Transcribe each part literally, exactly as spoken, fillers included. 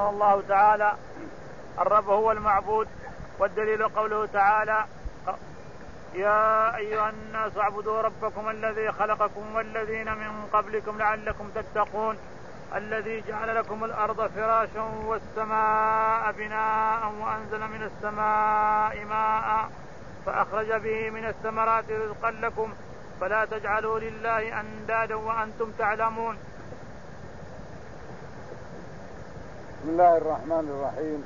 رحمه الله تعالى: الرب هو المعبود، والدليل قوله تعالى: يا أيها الناس اعبدوا ربكم الذي خلقكم والذين من قبلكم لعلكم تتقون الذي جعل لكم الأرض فراشا والسماء بناء وأنزل من السماء ماء فأخرج به من الثمرات رزقا لكم فلا تجعلوا لله أندادا وأنتم تعلمون. بسم الله الرحمن الرحيم.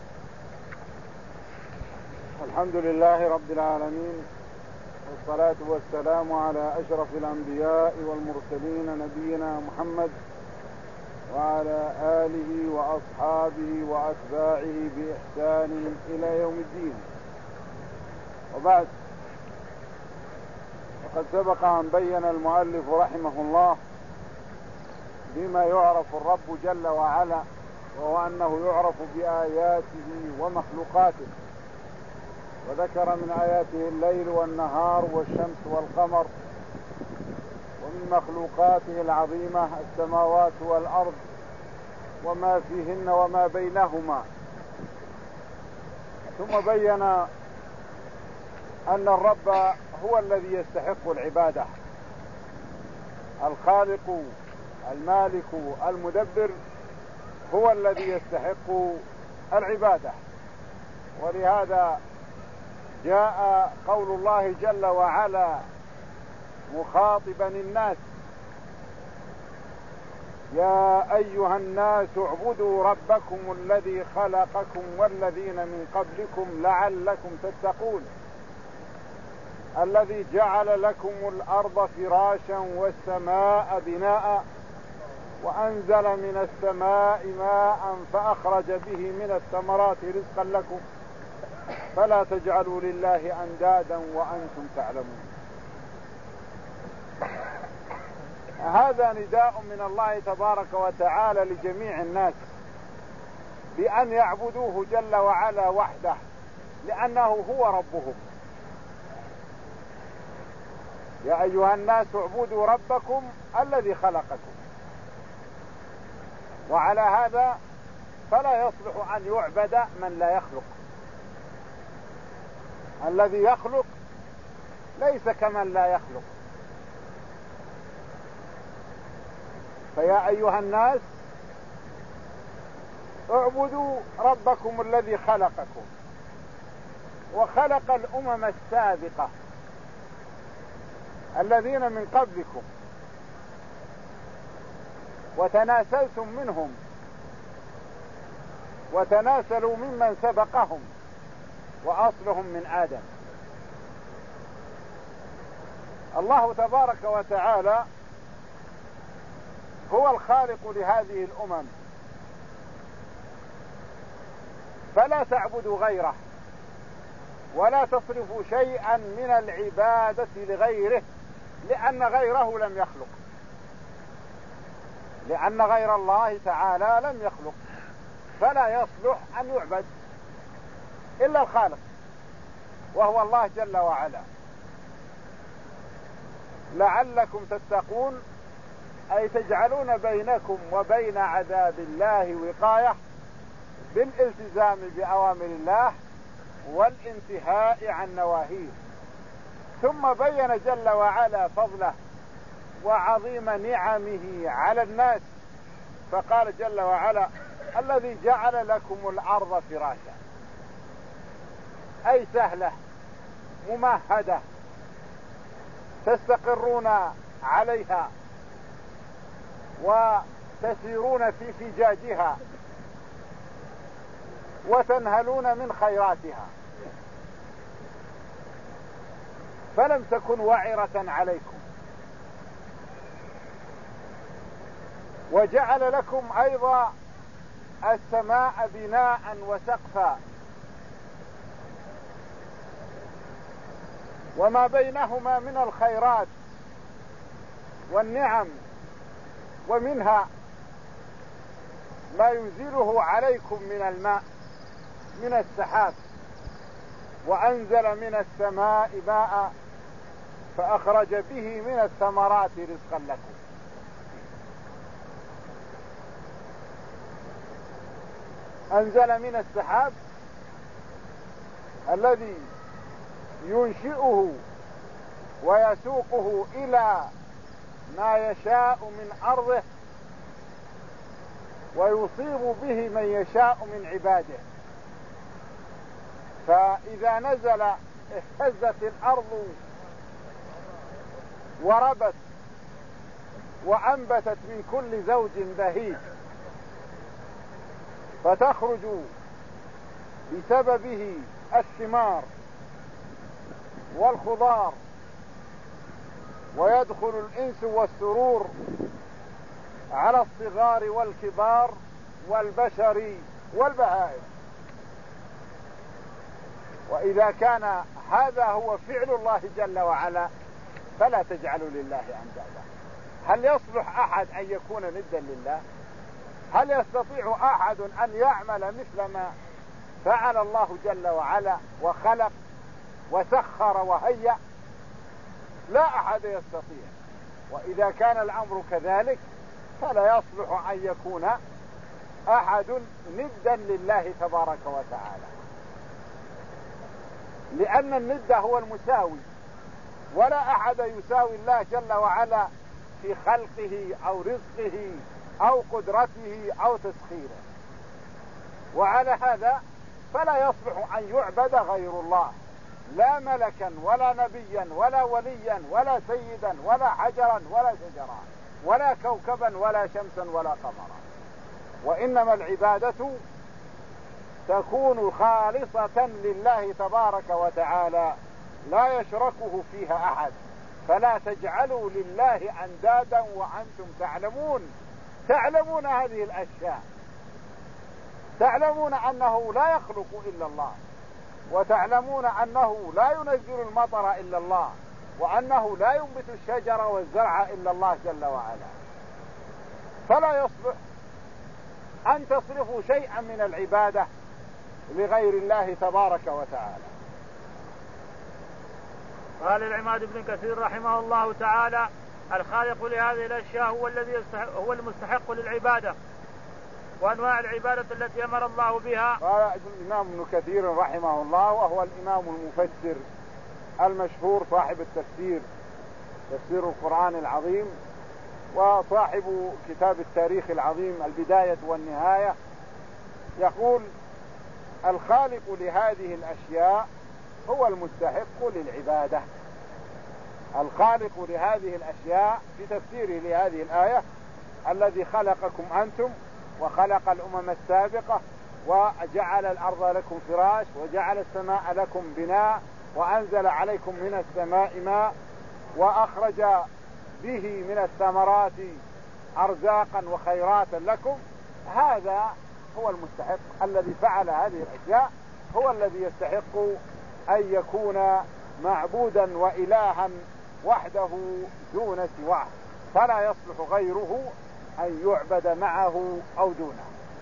الحمد لله رب العالمين، والصلاة والسلام على أشرف الأنبياء والمرسلين نبينا محمد وعلى آله وأصحابه وأتباعه بإحسان إلى يوم الدين. وبعد، وقد سبق أن بين المؤلف رحمه الله بما يعرف الرب جل وعلا، وهو أنه يعرف بآياته ومخلوقاته، وذكر من آياته الليل والنهار والشمس والقمر، ومن مخلوقاته العظيمة السماوات والأرض وما فيهن وما بينهما. ثم بين أن الرب هو الذي يستحق العبادة، الخالق المالك المدبر هو الذي يستحق العبادة. ولهذا جاء قول الله جل وعلا مخاطبا الناس: يا أيها الناس اعبدوا ربكم الذي خلقكم والذين من قبلكم لعلكم تتقون الذي جعل لكم الأرض فراشا والسماء بناء وأنزل من السماء ماء فأخرج به من الثمرات رزقا لكم فلا تجعلوا لله أندادا وأنتم تعلمون. هذا نداء من الله تبارك وتعالى لجميع الناس بأن يعبدوه جل وعلا وحده، لأنه هو ربهم. يا أيها الناس اعبدوا ربكم الذي خلقكم. وعلى هذا فلا يصلح أن يعبد من لا يخلق. الذي يخلق ليس كمن لا يخلق. فيا أيها الناس اعبدوا ربكم الذي خلقكم وخلق الأمم السابقة الذين من قبلكم وتناسلتم منهم وتناسلوا ممن سبقهم وأصلهم من آدم. الله تبارك وتعالى هو الخالق لهذه الأمم، فلا تعبدوا غيره ولا تصرفوا شيئا من العبادة لغيره، لأن غيره لم يخلق، لأن غير الله تعالى لم يخلق، فلا يصلح أن يعبد إلا الخالق وهو الله جل وعلا. لعلكم تتقون أي تجعلون بينكم وبين عذاب الله وقاية بالالتزام بأوامر الله والانتهاء عن نواهيه. ثم بين جل وعلا فضله وعظيم نعمه على الناس، فقال جل وعلا: الذي جعل لكم الأرض فراشا، أي سهلة ممهدة تستقرون عليها وتسيرون في فجاجها وتنهلون من خيراتها، فلم تكن وعرة عليكم. وجعل لكم أيضا السماء بناء وسقفا، وما بينهما من الخيرات والنعم، ومنها ما ينزله عليكم من الماء من السحاب. وأنزل من السماء ماء فأخرج به من الثمرات رزقا لكم. أنزل من السحاب الذي ينشئه ويسوقه إلى ما يشاء من أرضه ويصيب به من يشاء من عباده. فإذا نزل اهتزت الأرض وربت وأنبتت من كل زوج بهيج، فتخرج بسببه الثمار والخضار، ويدخل الإنس والسرور على الصغار والكبار والبشر والبهائم. وإذا كان هذا هو فعل الله جل وعلا فلا تجعلوا لله أندادا. هل يصلح أحد أن يكون ندا لله؟ هل يستطيع أحد أن يعمل مثل ما فعل الله جل وعلا وخلق وسخر وهيأ؟ لا أحد يستطيع. وإذا كان الأمر كذلك فلا يصلح أن يكون أحد ندا لله تبارك وتعالى، لأن الند هو المساوي، ولا أحد يساوي الله جل وعلا في خلقه أو رزقه أو قدرته أو تسخيره. وعلى هذا فلا يصلح أن يعبد غير الله، لا ملكا ولا نبيا ولا وليا ولا سيدا ولا حجرا ولا شجرا ولا كوكبا ولا شمسا ولا قمرا. وإنما العبادة تكون خالصة لله تبارك وتعالى لا يشركه فيها أحد. فلا تجعلوا لله أندادا وأنتم تعلمون تعلمون هذه الأشياء، تعلمون أنه لا يخلق إلا الله، وتعلمون أنه لا ينزل المطر إلا الله، وأنه لا ينبت الشجر والزرع إلا الله جل وعلا. فلا يصلح أن تصرفوا شيئا من العبادة لغير الله تبارك وتعالى. قال العماد بن كثير رحمه الله تعالى: الخالق لهذه الأشياء هو الذي يستحق هو المستحق للعبادة وأنواع العبادة التي أمر الله بها. قال الإمام ابن كثير رحمه الله، وهو الإمام المفسر المشهور صاحب التفسير تفسير القرآن العظيم، وصاحب كتاب التاريخ العظيم البداية والنهاية، يقول: الخالق لهذه الأشياء هو المستحق للعبادة. الخالق لهذه الأشياء في تفسيره لهذه الآية: الذي خلقكم أنتم وخلق الأمم السابقة وجعل الأرض لكم فراش وجعل السماء لكم بناء وأنزل عليكم من السماء ماء وأخرج به من الثمرات أرزاقا وخيراتا لكم. هذا هو المستحق، الذي فعل هذه الأشياء هو الذي يستحق أن يكون معبودا وإلها وحده دون سواه، فلا يصلح غيره أن يعبد معه أو دونه.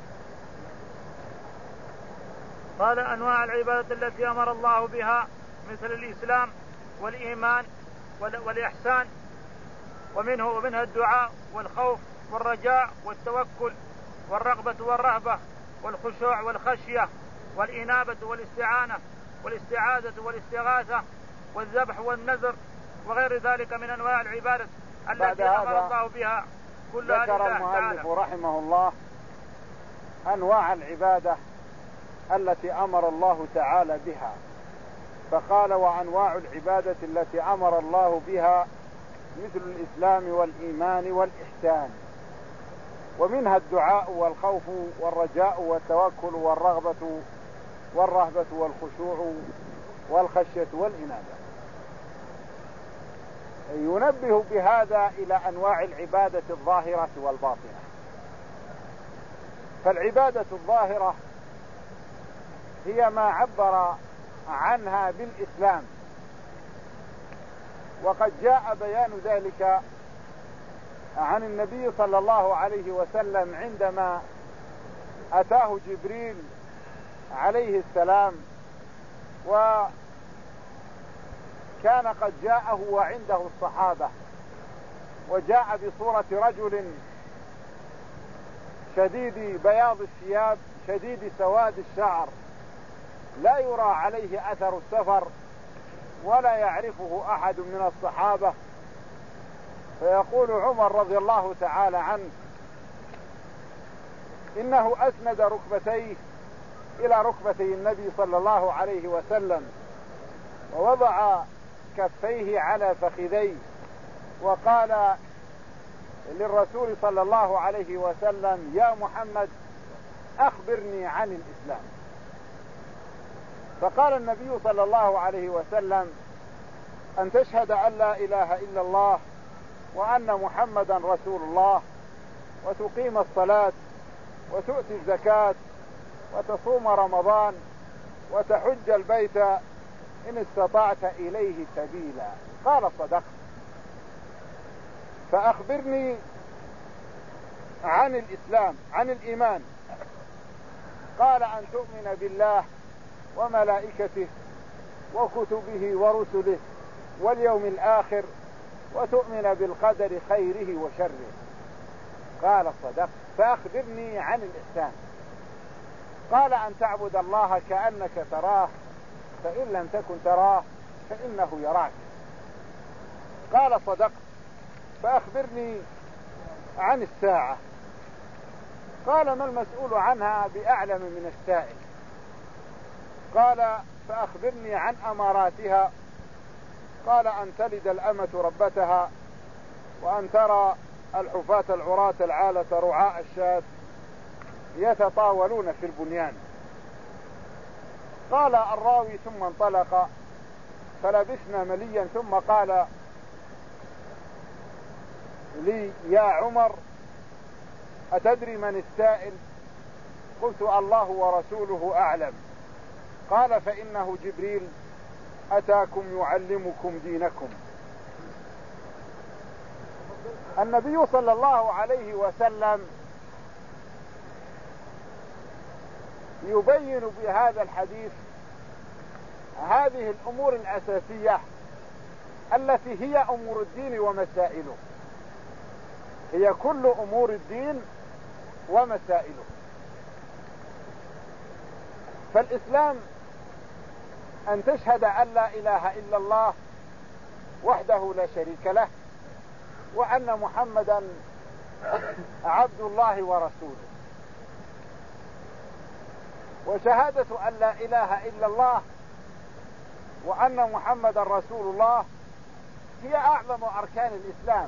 قال: أنواع العبادة التي أمر الله بها مثل الإسلام والإيمان والإحسان، ومنه ومنها الدعاء والخوف والرجاء والتوكل والرغبة والرهبة والخشوع والخشية والإنابة والاستعانة والاستعاذة والاستغاثة والذبح والنذر وغير ذلك من أنواع العبادة التي أمر الله بها كلها لله تعالى. ذكر المؤلف رحمه الله أنواع العبادة التي أمر الله تعالى بها، فقال: وأنواع العبادة التي أمر الله بها مثل الإسلام والإيمان والإحسان، ومنها الدعاء والخوف والرجاء والتوكل والرغبة والرهبة والخشوع والخشية والإنابة. ينبه بهذا إلى أنواع العبادة الظاهرة والباطنة. فالعبادة الظاهرة هي ما عبر عنها بالإسلام، وقد جاء بيان ذلك عن النبي صلى الله عليه وسلم عندما أتاه جبريل عليه السلام، وكان قد جاءه وعنده الصحابة، وجاء بصورة رجل شديد بياض الثياب شديد سواد الشعر، لا يرى عليه أثر السفر ولا يعرفه أحد من الصحابة. فيقول عمر رضي الله تعالى عنه إنه أسند ركبتيه إلى ركبتي النبي صلى الله عليه وسلم، ووضع كفيه على فخذيه، وقال للرسول صلى الله عليه وسلم: يا محمد أخبرني عن الإسلام. فقال النبي صلى الله عليه وسلم: أن تشهد أن لا إله إلا الله وأن محمدا رسول الله، وتقيم الصلاة، وتؤتي الزكاة، وتصوم رمضان، وتحج البيت إن استطعت إليه سبيلا. قال: صدقت. فأخبرني عن الإسلام، عن الإيمان. قال: أن تؤمن بالله وملائكته وكتبه ورسله واليوم الآخر، وتؤمن بالقدر خيره وشره. قال: صدقت. فأخبرني عن الإحسان. قال: أن تعبد الله كأنك تراه، فإن لم تكن تراه فإنه يراك. قال: صدقت. فأخبرني عن الساعة. قال: ما المسؤول عنها بأعلم من السائل. قال: فأخبرني عن أماراتها. قال: أن تلد الأمة ربتها، وأن ترى الحفاة العراة العالة رعاء الشاة يتطاولون في البنيان. قال الراوي: ثم انطلق فلبثنا مليا، ثم قال لي: يا عمر أتدري من السائل؟ قلت: الله ورسوله أعلم. قال: فإنه جبريل أتاكم يعلمكم دينكم. النبي صلى الله عليه وسلم يبين بهذا الحديث هذه الأمور الأساسية التي هي أمور الدين ومسائله، هي كل أمور الدين ومسائله. فالإسلام أن تشهد أن لا إله إلا الله وحده لا شريك له، وأن محمدا عبد الله ورسوله. وشهادة أن لا إله إلا الله وأن محمدا رسول الله هي أعظم أركان الإسلام،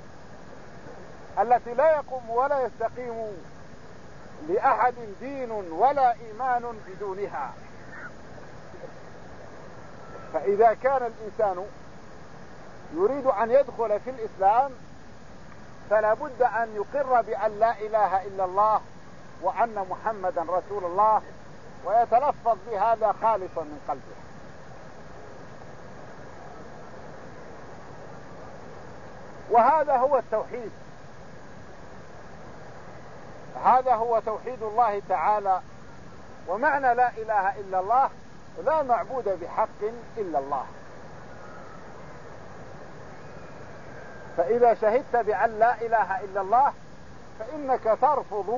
التي لا يقوم ولا يستقيم لأحد دين ولا إيمان بدونها. فإذا كان الإنسان يريد أن يدخل في الإسلام فلا بد أن يقر بأن لا إله إلا الله وأن محمدا رسول الله، ويتلفظ بهذا خالصا من قلبه. وهذا هو التوحيد، هذا هو توحيد الله تعالى. ومعنى لا إله إلا الله: لا معبود بحق إلا الله. فإذا شهدت بأن لا إله إلا الله فإنك ترفض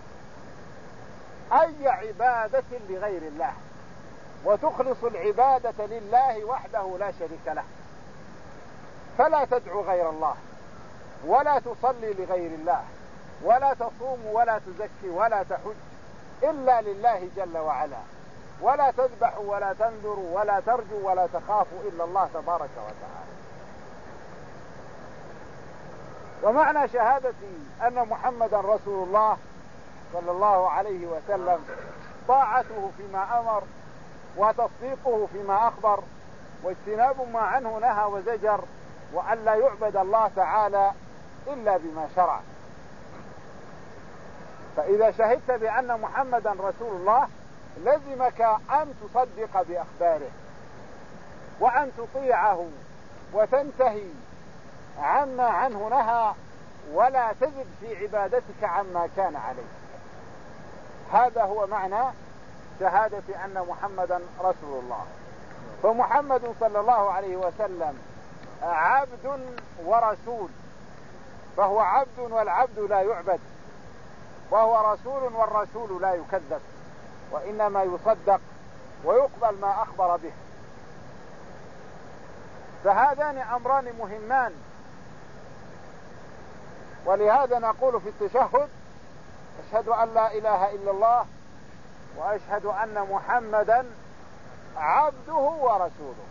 أي عبادة لغير الله، وتخلص العبادة لله وحده لا شريك له. فلا تدعو غير الله، ولا تصلي لغير الله، ولا تصوم ولا تزكي ولا تحج إلا لله جل وعلا، ولا تذبح ولا تنذر ولا ترجو ولا تخاف إلا الله تبارك وتعالى. ومعنى شهادتي أن محمدا رسول الله صلى الله عليه وسلم طاعته فيما أمر، وتصديقه فيما أخبر، واجتناب ما عنه نهى وزجر، وأن لا يعبد الله تعالى إلا بما شرع. فإذا شهدت بأن محمدا رسول الله لزمك أن تصدق بأخباره، وأن تطيعه وتنتهي عما عنه نهى، ولا تزد في عبادتك عما كان عليه. هذا هو معنى شهادة أن محمدا رسول الله. فمحمد صلى الله عليه وسلم عبد ورسول، فهو عبد والعبد لا يعبد، وهو رسول، والرسول لا يكذب وإنما يصدق ويقبل ما أخبر به. فهذان أمران مهمان، ولهذا نقول في التشهد: أشهد أن لا إله إلا الله وأشهد أن محمدا عبده ورسوله.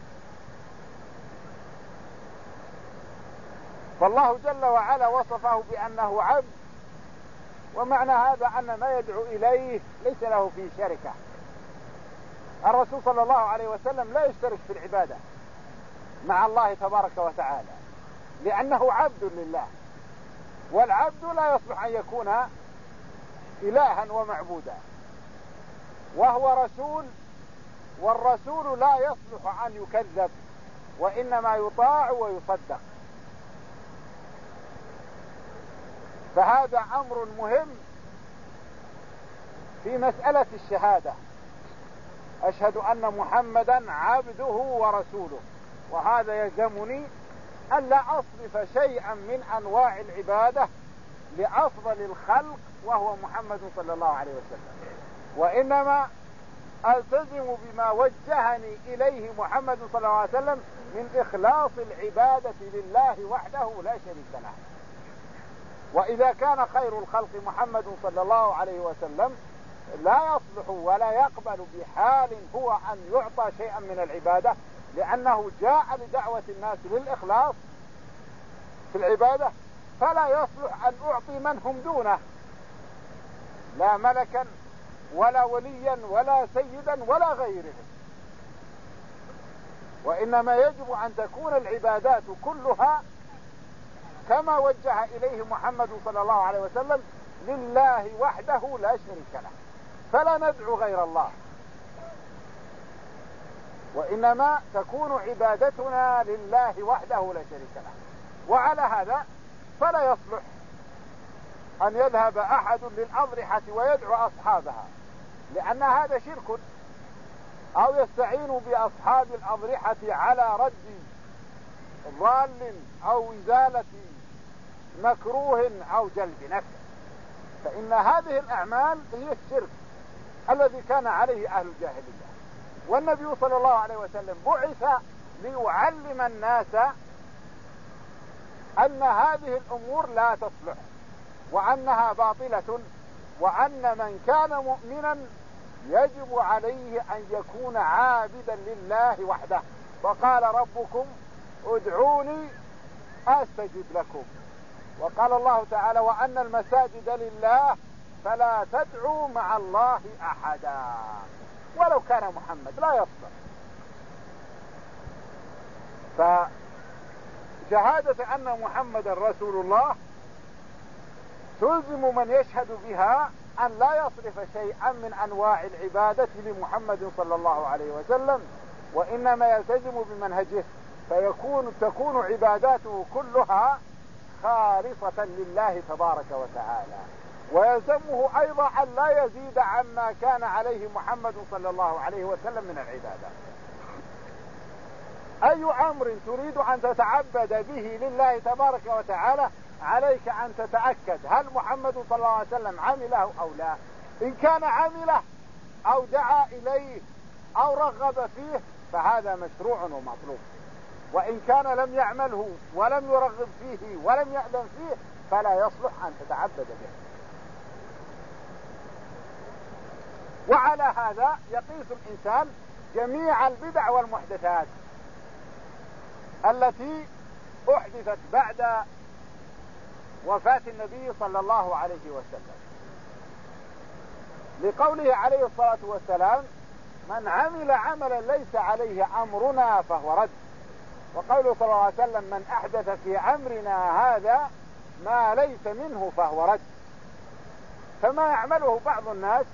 فالله جل وعلا وصفه بأنه عبد، ومعنى هذا أن ما يدعو إليه ليس له فيه شركة. الرسول صلى الله عليه وسلم لا يشترك في العبادة مع الله تبارك وتعالى، لأنه عبد لله، والعبد لا يصلح أن يكون إلها ومعبودا، وهو رسول، والرسول لا يصلح أن يكذب وإنما يطاع ويصدق. فهذا أمر مهم في مسألة الشهادة: أشهد أن محمدا عبده ورسوله. وهذا يلزمني أن لا أصرف شيئا من أنواع العبادة لأفضل الخلق وهو محمد صلى الله عليه وسلم، وإنما ألتزم بما وجهني إليه محمد صلى الله عليه وسلم من إخلاص العبادة لله وحده لا شريك له. وإذا كان خير الخلق محمد صلى الله عليه وسلم لا يصلح ولا يقبل بحال هو أن يعطى شيئا من العبادة، لأنه جاء لدعوة الناس للإخلاص في العبادة، فلا يصلح أن أعطي من هم دونه، لا ملكا ولا وليا ولا سيدا ولا غيرهم. وإنما يجب أن تكون العبادات كلها كما وجه إليه محمد صلى الله عليه وسلم لله وحده لا شريك له، فلا ندعو غير الله، وإنما تكون عبادتنا لله وحده لا شريك له. وعلى هذا فلا يصلح أن يذهب أحد للأضرحة ويدعو أصحابها، لأن هذا شرك، أو يستعين بأصحاب الأضرحة على رد ضال أو إزالة مكروه أو جلب نفع، فإن هذه الأعمال هي الشرك الذي كان عليه أهل الجاهلية. والنبي صلى الله عليه وسلم بعث ليعلم الناس أن هذه الأمور لا تصلح وأنها باطلة، وأن من كان مؤمنا يجب عليه أن يكون عابدا لله وحده. وقال ربكم ادعوني أستجب لكم. وقال الله تعالى: وأن المساجد لله فلا تدعوا مع الله أحدا. ولو كان محمد لا يصلح. فشهادة أن محمد رسول الله تلزم من يشهد بها أن لا يصرف شيئا من أنواع العبادة لمحمد صلى الله عليه وسلم، وإنما يلتزم بمنهجه، فيكون تكون عباداته كلها خالصة لله تبارك وتعالى. ويلزمه أيضا أن لا يزيد عما كان عليه محمد صلى الله عليه وسلم من العبادة. أي أمر تريد أن تتعبد به لله تبارك وتعالى عليك أن تتأكد هل محمد صلى الله عليه وسلم عمله أو لا. إن كان عمله أو دعا إليه أو رغب فيه فهذا مشروع ومطلوب، وإن كان لم يعمله ولم يرغب فيه ولم يأذن فيه فلا يصلح أن تتعبد به. وعلى هذا يقيس الإنسان جميع البدع والمحدثات التي أحدثت بعد وفاة النبي صلى الله عليه وسلم، لقوله عليه الصلاة والسلام: من عمل عملا ليس عليه أمرنا فهو رد. وقوله صلى الله عليه وسلم: من أحدث في أمرنا هذا ما ليس منه فهو رد. فما يعمله بعض الناس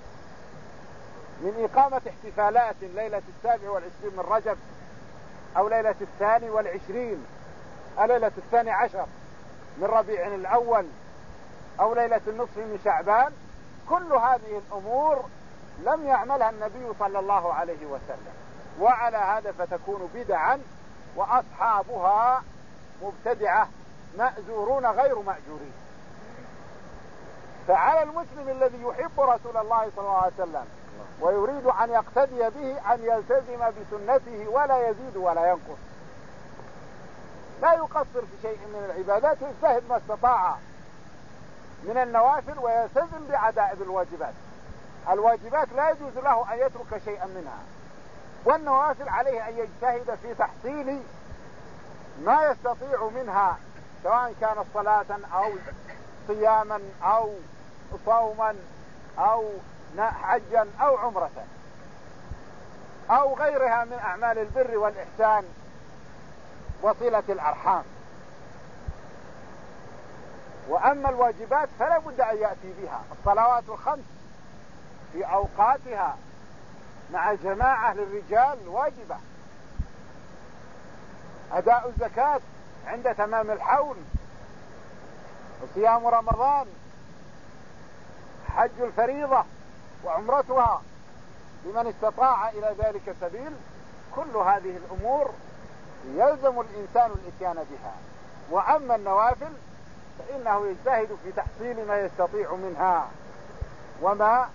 من إقامة احتفالات ليلة السابع والعشرين من رجب، أو ليلة الثاني والعشرين، أو ليلة الثاني عشر من ربيع الأول، أو ليلة النصف من شعبان، كل هذه الأمور لم يعملها النبي صلى الله عليه وسلم، وعلى هذا فتكون بدعا وأصحابها مبتدعة مأزورون غير مأجورين. فعلى المسلم الذي يحب رسول الله صلى الله عليه وسلم ويريد أن يقتدي به أن يلتزم بسنته ولا يزيد ولا ينقص، لا يقصر في شيء من العبادات، يجتهد ما استطاع من النوافل ويلتزم بعدائد الواجبات. الواجبات لا يجوز له أن يترك شيئا منها، والنوافل عليه أن يجتهد في تحصيل ما يستطيع منها، سواء كان صلاة أو صياما أو صوما أو حجا أو عمرة أو غيرها من أعمال البر والإحسان وصلة الأرحام. وأما الواجبات فلا بد أن يأتي بها. الصلوات الخمس في أوقاتها مع جماعة للرجال واجبة، أداء الزكاة عند تمام الحول، وصيام رمضان، حج الفريضة وعمرتها لمن استطاع إلى ذلك سبيل، كل هذه الأمور يلزم الإنسان الإتيان بها. وأما النوافل فإنه يجتهد في تحصيل ما يستطيع منها وما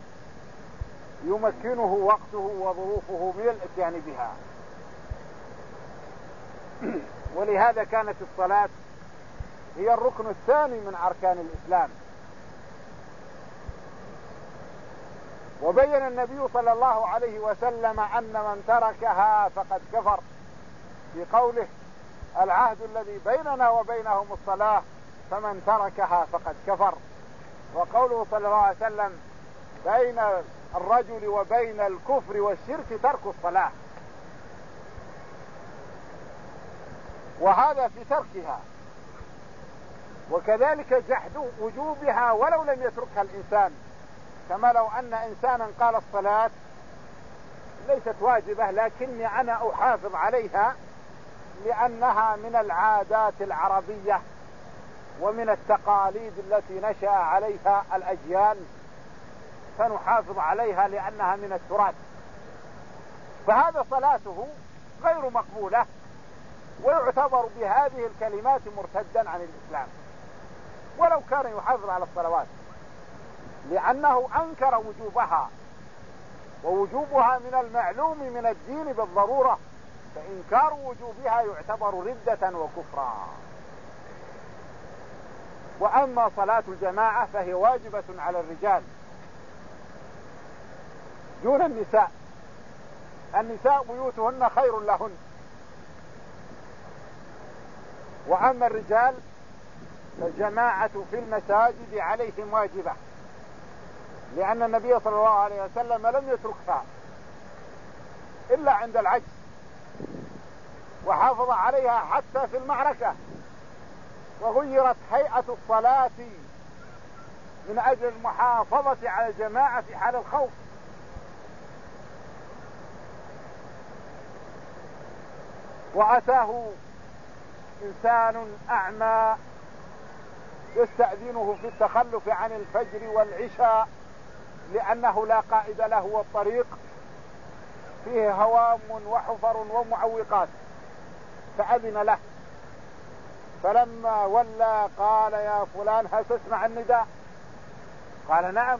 يمكنه وقته وظروفه من الإتيان بها. ولهذا كانت الصلاة هي الركن الثاني من أركان الإسلام. وبين النبي صلى الله عليه وسلم أن من تركها فقد كفر في قوله: العهد الذي بيننا وبينهم الصلاة فمن تركها فقد كفر. وقوله صلى الله عليه وسلم: بين الرجل وبين الكفر والشرك ترك الصلاة. وهذا في تركها، وكذلك جحد وجوبها ولو لم يتركها الإنسان، كما لو أن إنسانا قال الصلاة ليست واجبة لكني أنا أحافظ عليها لأنها من العادات العربية ومن التقاليد التي نشأ عليها الأجيال، فنحافظ عليها لأنها من التراث، فهذا صلاته غير مقبولة ويعتبر بهذه الكلمات مرتدا عن الإسلام ولو كان يحافظ على الصلوات، لأنه أنكر وجوبها، ووجوبها من المعلوم من الدين بالضرورة، فإنكار وجوبها يعتبر ردة وكفرا. وأما صلاة الجماعة فهي واجبة على الرجال دون النساء. النساء بيوتهن خير لهن، وأما الرجال فالجماعة في المساجد عليهم واجبة، لأن النبي صلى الله عليه وسلم لم يتركها إلا عند العجز، وحافظ عليها حتى في المعركة، وغيرت هيئة الصلاة من أجل المحافظة على الجماعة في حال الخوف. وأتاه إنسان أعمى يستأذنه في التخلف عن الفجر والعشاء لأنه لا قائد له والطريق فيه هوام وحفر ومعوقات، فأذن له، فلما ولى قال: يا فلان هل تسمع النداء؟ قال: نعم.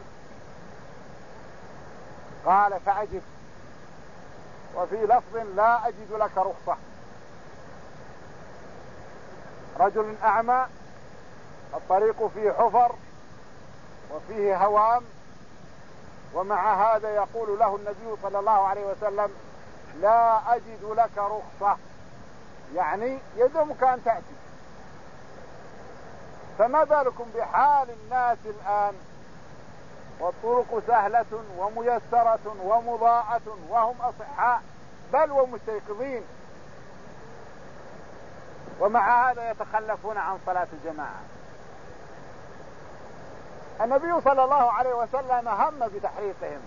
قال: فأجب. وفي لفظ: لا أجد لك رخصة. رجل أعمى، الطريق فيه حفر وفيه هوام، ومع هذا يقول له النبي صلى الله عليه وسلم: لا أجد لك رخصة، يعني يلزمك أن تأتي. فما بالكم بحال الناس الآن، والطرق سهلة وميسرة ومضاءة وهم أصحاء بل ومستيقظين، ومع هذا يتخلفون عن صلاة الجماعة. النبي صلى الله عليه وسلم هم بتحريقهم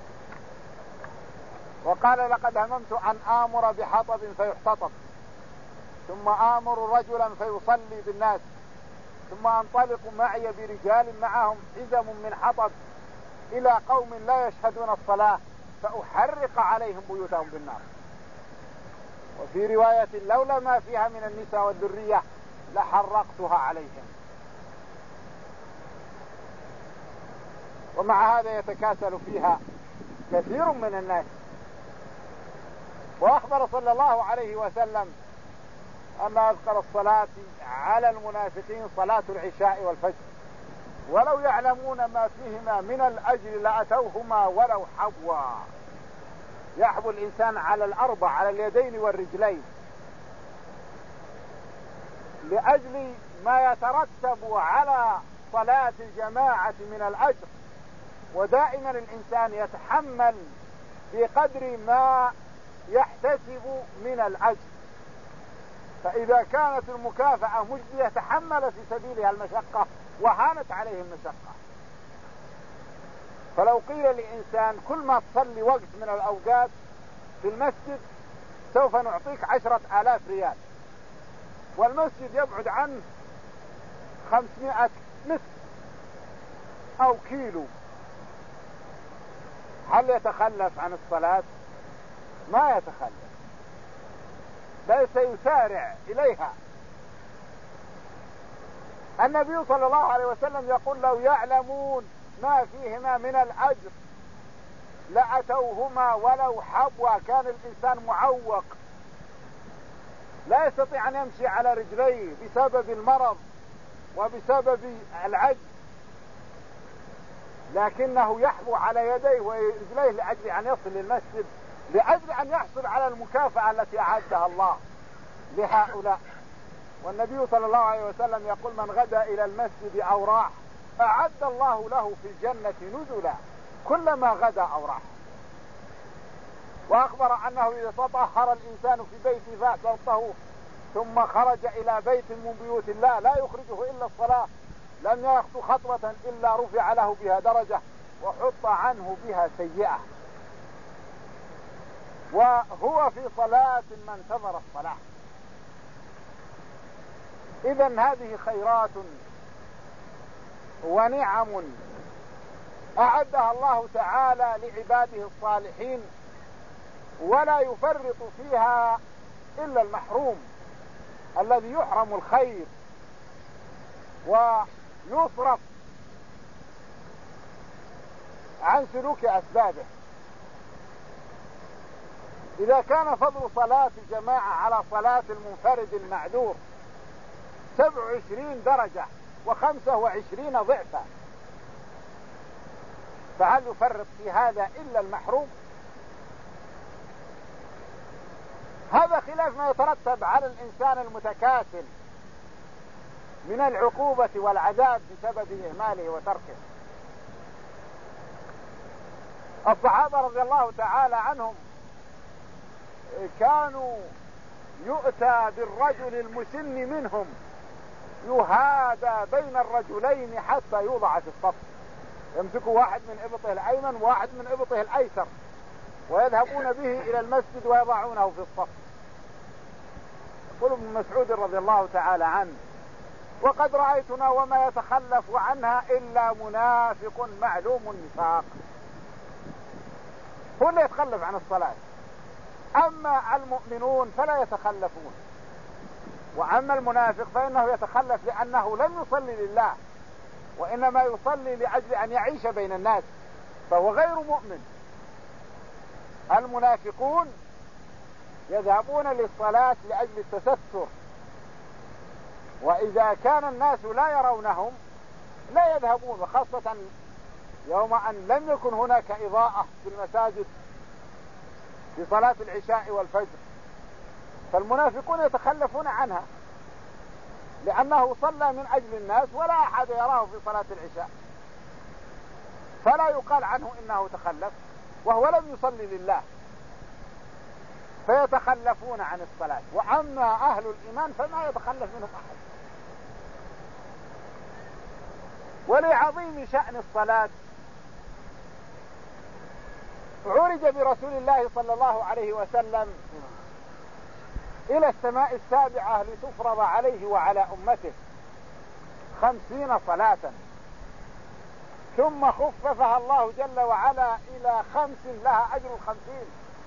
وقال: لقد هممت أن آمر بحطب فيحتطب، ثم آمر رجلا فيصلي بالناس، ثم أنطلق معي برجال معهم حزم من حطب إلى قوم لا يشهدون الصلاة فأحرق عليهم بيوتهم بالنار. وفي رواية: لولا ما فيها من النساء والذرية لحرقتها عليهم. ومع هذا يتكاسل فيها كثير من الناس. وأخبر صلى الله عليه وسلم أن أثقل الصلاة على المنافقين صلاة العشاء والفجر، ولو يعلمون ما فيهما من الأجر لأتوهما ولو حبوا. يحبو الإنسان على الأربع، على اليدين والرجلين، لأجل ما يترتب على صلاة الجماعة من الأجر. ودائما الإنسان يتحمل بقدر ما يحتسب من الأجر، فإذا كانت المكافأة مجزية تحمل في سبيلها المشقة وهانت عليه المشقة. فلو قيل لإنسان كل ما تصلي وقت من الأوقات في المسجد سوف نعطيك عشرة آلاف ريال، والمسجد يبعد عنه خمسمائة متر أو كيلو، هل يتخلف عن الصلاة؟ ما يتخلف، بل سيسارع إليها. النبي صلى الله عليه وسلم يقول لو يعلمون ما فيهما من الأجر لأتوهما ولو حبوا. كان الإنسان معوق لا يستطيع أن يمشي على رجليه بسبب المرض وبسبب العجز، لكنه يحبو على يديه ورجليه لأجل أن يصل للمسجد، لأجل أن يحصل على المكافأة التي أعدها الله لهؤلاء. والنبي صلى الله عليه وسلم يقول من غدا إلى المسجد أو راح أعد الله له في الجنة نزلا كلما غدا أو راح. وأخبر أنه إذا تطهر الإنسان في بيته فأحسن ثم خرج إلى بيت من بيوت الله لا يخرجه إلا الصلاة لم يخطو خطوة إلا رفع له بها درجة وحط عنه بها سيئة. وهو في صلاة ما انتظر الصلاة. إذن هذه خيرات ونعم أعدها الله تعالى لعباده الصالحين، ولا يفرط فيها إلا المحروم الذي يحرم الخير ويصرف عن سلوك أسبابه. إذا كان فضل صلاة الجماعة على صلاة المنفرد المعذور سبع وعشرين درجة وخمسة وعشرين ضعفا، فهل يفرط في هذا إلا المحروم؟ هذا خلاف ما يترتب على الإنسان المتكاسل من العقوبة والعذاب بسبب إهماله وتركه. الصحابة رضي الله تعالى عنهم كانوا يؤتى بالرجل المسن منهم يهادى بين الرجلين حتى يوضع في الصف، يمسكوا واحد من إبطه الأيمن وواحد من إبطه الأيسر ويذهبون به إلى المسجد ويضعونه في الصف. يقول ابن مسعود رضي الله تعالى عنه وقد رأيتنا وما يتخلف عنها إلا منافق معلوم النفاق. هو اللي يتخلف عن الصلاة، أما المؤمنون فلا يتخلفون، وأما المنافق فإنه يتخلف لأنه لم يصلي لله وإنما يصلي لأجل أن يعيش بين الناس فهو غير مؤمن. المنافقون يذهبون للصلاة لأجل التستر، وإذا كان الناس لا يرونهم لا يذهبون، وخاصة يوم أن لم يكن هناك إضاءة في المساجد في صلاة العشاء والفجر، فالمنافقون يتخلفون عنها لأنه صلى من أجل الناس ولا أحد يراه في صلاة العشاء، فلا يقال عنه إنه تخلف وهو لم يصلي لله، فيتخلفون عن الصلاة. وأما أهل الإيمان فما يتخلف منهم أحد. ولعظيم شأن الصلاة عرج برسول الله صلى الله عليه وسلم إلى السماء السابعة لتفرض عليه وعلى أمته خمسين صلاة، ثم خففها الله جل وعلا إلى خمس لها أجر الخمسين،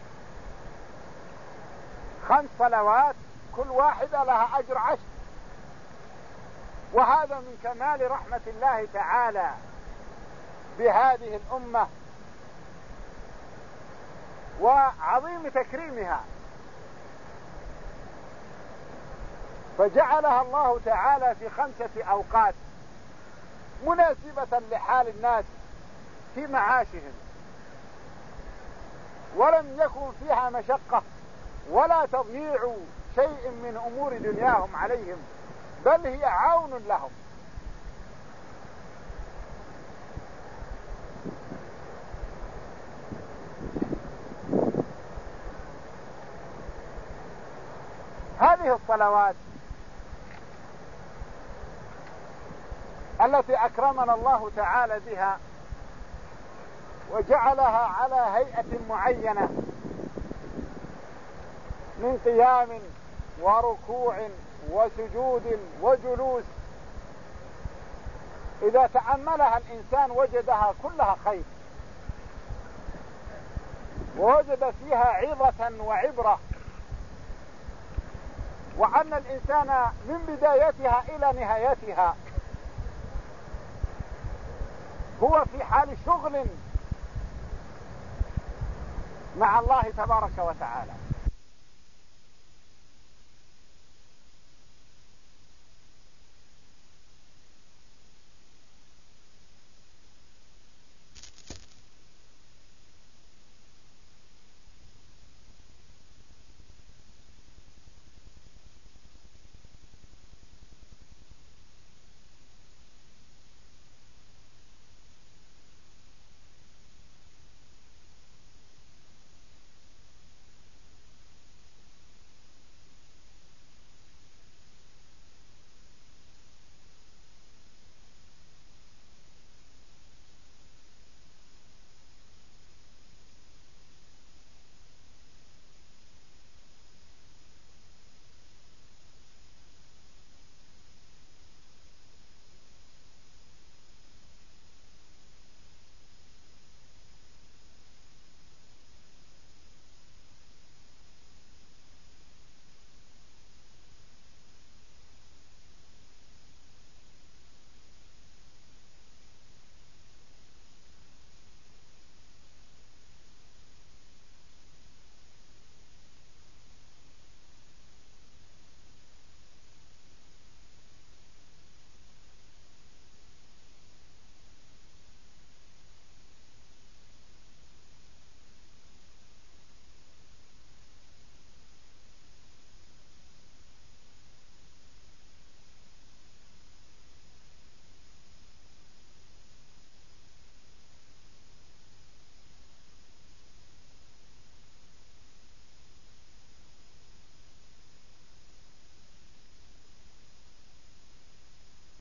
خمس صلوات كل واحدة لها أجر عشر. وهذا من كمال رحمة الله تعالى بهذه الأمة وعظيم تكريمها، فجعلها الله تعالى في خمسة أوقات مناسبة لحال الناس في معاشهم، ولم يكن فيها مشقة ولا تضييع شيء من أمور دنياهم عليهم، بل هي عون لهم. هذه الصلوات التي أكرمنا الله تعالى بها وجعلها على هيئة معينة من قيام وركوع وسجود وجلوس، إذا تأملها الإنسان وجدها كلها خير، ووجد فيها عظة وعبرة، وأن الإنسان من بدايتها إلى نهايتها هو في حال شغل مع الله تبارك وتعالى.